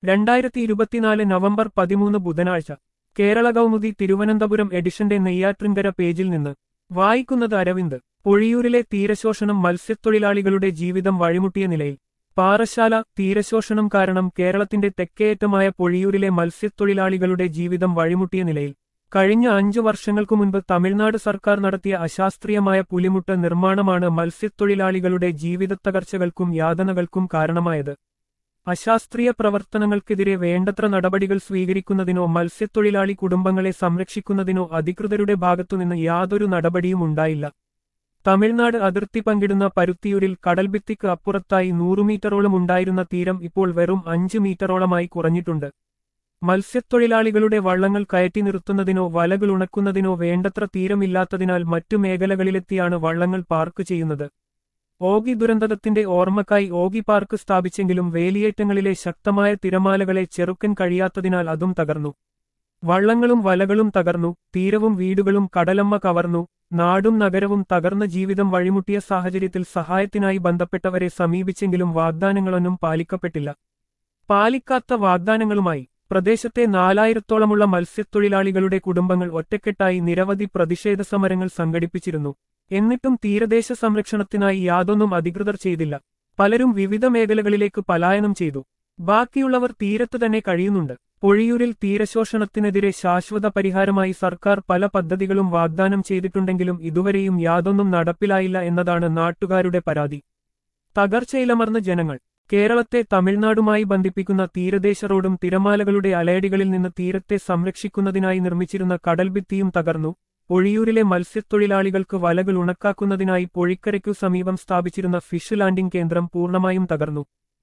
2024 November 13 ബുധനാഴ്ച കേരള കൗമുദി തിരുവനന്തപുരം എഡിഷന്റെ നെയ്യാറ്റിൻകര പേജിൽ നിന്ന് വായിക്കുന്നത് അരവിന്ദ്. പൊഴിയൂരിലെ തീരശോഷണം മത്സ്യത്തൊഴിലാളികളുടെ ജീവിതം വഴിമുട്ടിയ നിലയിൽ. പാറശാല. തീരശോഷണം കാരണം കേരളത്തിന്റെ തെക്കേയറ്റമായ പൊഴിയൂരിലെ മത്സ്യത്തൊഴിലാളികളുടെ ജീവിതം വഴിമുട്ടിയ നിലയിൽ. കഴിഞ്ഞ 5 വർഷങ്ങൾക്കു മുൻപ് തമിഴ്നാട് സർക്കാർ നടത്തിയ അശാസ്ത്രീയമായ പുലിമുട്ട് നിർമ്മാണമാണ് മത്സ്യത്തൊഴിലാളികളുടെ ജീവിതത്തകർച്ചകൾക്കും യാതനകൾക്കും കാരണമായത്. അശാസ്ത്രീയ പ്രവർത്തനങ്ങൾക്കെതിരെ വേണ്ടത്ര നടപടികൾ സ്വീകരിക്കുന്നതിനോ മത്സ്യത്തൊഴിലാളി കുടുംബങ്ങളെ സംരക്ഷിക്കുന്നതിനോ അധികൃതരുടെ ഭാഗത്തുനിന്ന് യാതൊരു നടപടിയും ഉണ്ടായില്ല. തമിഴ്നാട് അതിർത്തി പങ്കിടുന്ന പരുത്തിയൂരിൽ കടൽഭിത്തിക്ക് അപ്പുറത്തായി 100 മീറ്ററോളം ഉണ്ടായിരുന്ന തീരം ഇപ്പോൾ വെറും 5 മീറ്ററോളമായി കുറഞ്ഞിട്ടുണ്ട്. മത്സ്യത്തൊഴിലാളികളുടെ വള്ളങ്ങൾ കയറ്റി നിർത്തുന്നതിനോ വലകൾ ഉണക്കുന്നതിനോ വേണ്ടത്ര തീരമില്ലാത്തതിനാൽ മറ്റു മേഖലകളിലെത്തിയാണ് വള്ളങ്ങൾ പാർക്ക് ചെയ്യുന്നത്. ഓഗി ദുരന്തത്തിന്റെ ഓർമ്മക്കായി ഓഗി പാർക്ക് സ്ഥാപിച്ചെങ്കിലും വേലിയേറ്റങ്ങളിലെ ശക്തമായ തിരമാലകളെ ചെറുക്കാൻ കഴിയാത്തതിനാൽ അതും തകർന്നു. വള്ളങ്ങളും വലകളും തകർന്നു. തീരവും വീടുകളും കടലമ്മ കവർന്നു. നാടും നഗരവും തകർന്ന ജീവിതം വഴിമുട്ടിയ സാഹചര്യത്തിൽ സഹായത്തിനായി ബന്ധപ്പെട്ടവരെ സമീപിച്ചെങ്കിലും വാഗ്ദാനങ്ങളൊന്നും പാലിക്കപ്പെട്ടില്ല. പാലിക്കാത്ത വാഗ്ദാനങ്ങളുമായി പ്രദേശത്തെ 4000-ഓളമുള്ള മത്സ്യത്തൊഴിലാളികളുടെ കുടുംബങ്ങൾ ഒറ്റക്കെട്ടായി നിരവധി പ്രതിഷേധ സമരങ്ങൾ സംഘടിപ്പിച്ചിരുന്നു. എന്നിട്ടും തീരദേശ സംരക്ഷണത്തിനായി യാതൊന്നും അധികൃതർ ചെയ്തില്ല. പലരും വിവിധ മേഖലകളിലേക്ക് പലായനം ചെയ്തു. ബാക്കിയുള്ളവർ തീരത്ത് തന്നെ കഴിയുന്നുണ്ട്. പൊഴിയൂരിൽ തീരശോഷണത്തിനെതിരെ ശാശ്വത പരിഹാരമായി സർക്കാർ പല പദ്ധതികളും വാഗ്ദാനം ചെയ്തിട്ടുണ്ടെങ്കിലും ഇതുവരെയും യാതൊന്നും നടപ്പിലായില്ല എന്നതാണ് നാട്ടുകാരുടെ പരാതി. തകർച്ചയിലമർന്ന ജനങ്ങൾ. കേരളത്തെ തമിഴ്നാടുമായി ബന്ധിപ്പിക്കുന്ന തീരദേശ റോഡും തിരമാലകളുടെ അലയടികളിൽ നിന്ന് തീരത്തെ സംരക്ഷിക്കുന്നതിനായി നിർമ്മിച്ചിരുന്ന കടൽഭിത്തിയും തകർന്നു. പൊഴിയൂരിലെ മത്സ്യത്തൊഴിലാളികൾക്ക് വലകൾ ഉണക്കാക്കുന്നതിനായി പൊഴിക്കരയ്ക്കു സമീപം സ്ഥാപിച്ചിരുന്ന ഫിഷ് ലാൻഡിംഗ് കേന്ദ്രം പൂർണ്ണമായും തകർന്നു.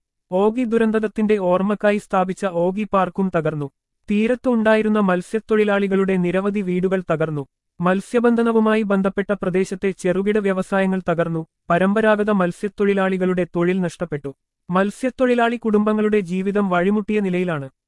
ഓഗി ദുരന്തത്തിന്റെ ഓർമ്മക്കായി സ്ഥാപിച്ച ഓഗി പാർക്കും തകർന്നു. തീരത്ത് ഉണ്ടായിരുന്ന മത്സ്യത്തൊഴിലാളികളുടെ നിരവധി വീടുകൾ തകർന്നു. മത്സ്യബന്ധനവുമായി ബന്ധപ്പെട്ട പ്രദേശത്തെ ചെറുകിട വ്യവസായങ്ങൾ തകർന്നു. പരമ്പരാഗത മത്സ്യത്തൊഴിലാളികളുടെ തൊഴിൽ നഷ്ടപ്പെട്ടു. മത്സ്യത്തൊഴിലാളി കുടുംബങ്ങളുടെ ജീവിതം വഴിമുട്ടിയ നിലയിലാണ്.